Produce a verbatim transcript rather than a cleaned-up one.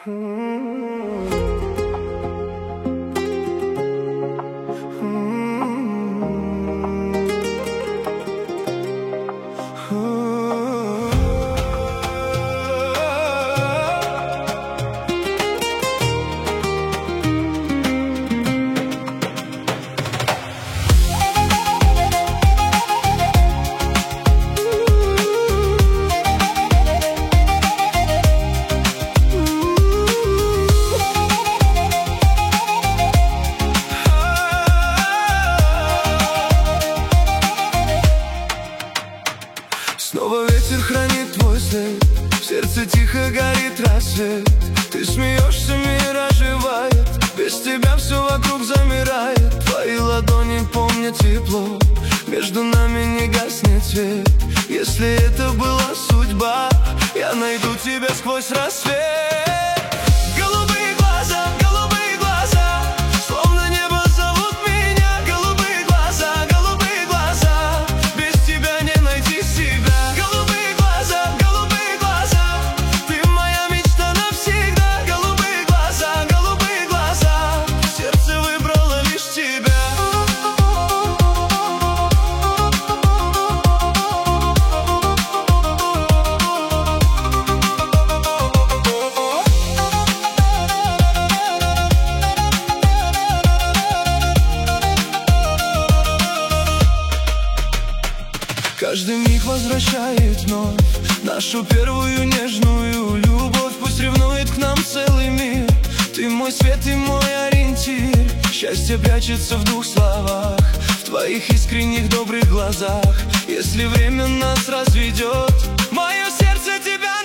Снова ветер хранит твой след, в сердце тихо горит рассвет. Ты смеешься, мир оживает, без тебя все вокруг замирает. Твои ладони помнят тепло, между нами не гаснет свет. Если это была судьба, я найду тебя сквозь рассвет. Голубые глаза, голубые глаза, словно небо зовут меня. Голубые глаза, голубые глаза, без тебя не найти себя. Голубые глаза, голубые глаза, ты моя мечта навсегда. Голубые глаза, голубые глаза, сердце выбрало лишь тебя. Каждый миг возвращает вновь нашу первую нежную любовь. Пусть ревнует к нам целый мир, ты мой свет и мой ориентир. Счастье прячется в двух словах, в твоих искренних добрых глазах. Если время нас разведет, мое сердце тебя